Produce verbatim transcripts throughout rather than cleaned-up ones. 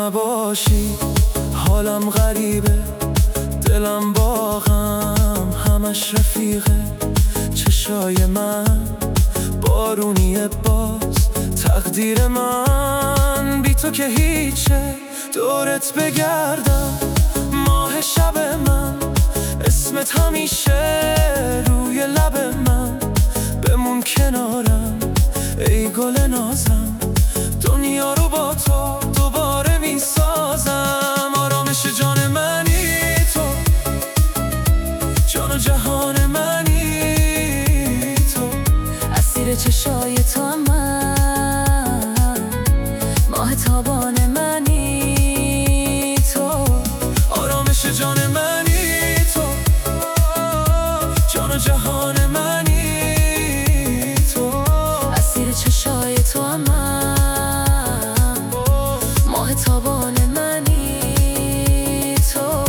نباشی حالم غریبه، دلم با غم همش رفیقه. چشای من بارونیه، باز تقدیر من بی تو که هیچه. دورت بگردم ماه شب من، اسمت همیشه روی لب من. بمون کنارم ای گل نازم، دنیا رو با تو دوباره می سازم. آرامش جان منی تو، جان و جهان منی تو، اسیر چشای تو هم من، ماه تابان منی تو. آرامش جان منی تو، جان و جهان منی تو، اسیر چشای تو هم من، ماه تابان منی تو.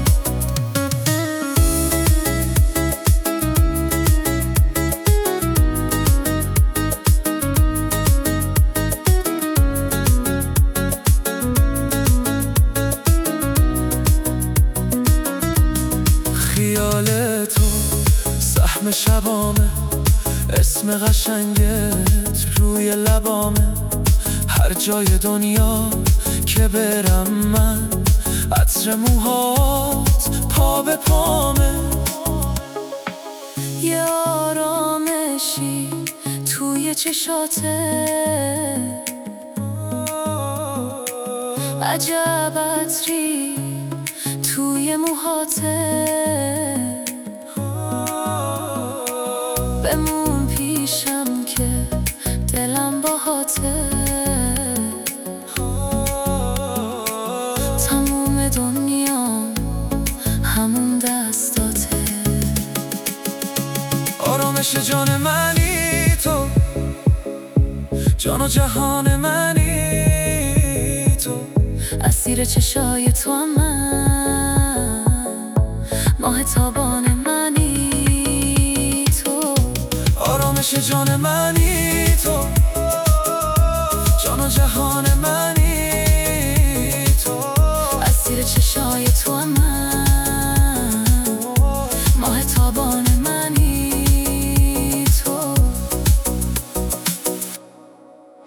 خیال تو سهم شبامه، اسم قشنگت روی لبامه. هر جای دنیا که برم من، عطر موهات پا به پامه. یه آرامشی توی چشاته، عجب عطری توی موهاته. بمون پیشم که دلم باهاته، تموم دنیام همون دستاته. آرامش جان منی تو، جان و جهان منی تو، اسیر چشای تو هم من، ماه تابان منی تو. آرامش جان منی تو،